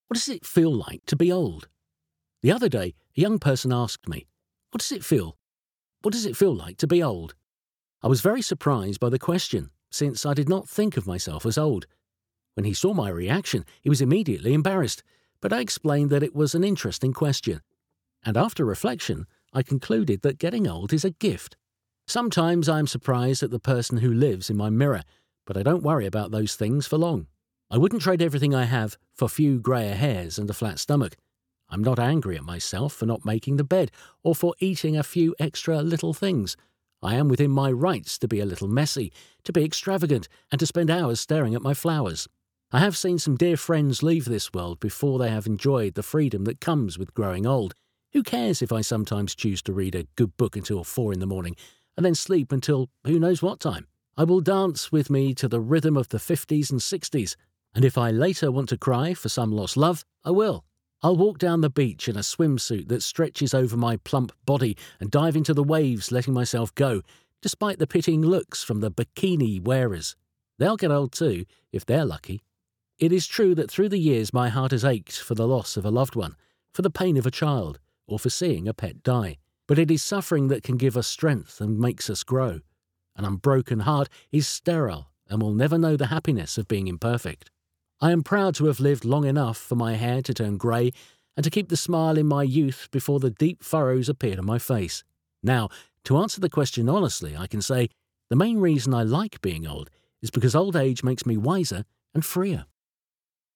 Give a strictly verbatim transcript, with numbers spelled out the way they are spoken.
What does it feel like to be old? The other day, a young person asked me, What does it feel? What does it feel like to be old? I was very surprised by the question, since I did not think of myself as old. When he saw my reaction, he was immediately embarrassed, but I explained that it was an interesting question. And after reflection, I concluded that getting old is a gift. Sometimes I am surprised at the person who lives in my mirror, but I don't worry about those things for long. I wouldn't trade everything I have for few greyer hairs and a flat stomach. I'm not angry at myself for not making the bed or for eating a few extra little things. I am within my rights to be a little messy, to be extravagant, and to spend hours staring at my flowers. I have seen some dear friends leave this world before they have enjoyed the freedom that comes with growing old. Who cares if I sometimes choose to read a good book until four in the morning and then sleep until who knows what time? I will dance with me to the rhythm of the fifties and sixties, and if I later want to cry for some lost love, I will. I'll walk down the beach in a swimsuit that stretches over my plump body and dive into the waves, letting myself go, despite the pitying looks from the bikini wearers. They'll get old too, if they're lucky. It is true that through the years my heart has ached for the loss of a loved one, for the pain of a child, or for seeing a pet die. But it is suffering that can give us strength and makes us grow. An unbroken heart is sterile and will never know the happiness of being imperfect. I am proud to have lived long enough for my hair to turn grey and to keep the smile in my youth before the deep furrows appeared on my face. Now, to answer the question honestly, I can say the main reason I like being old is because old age makes me wiser and freer.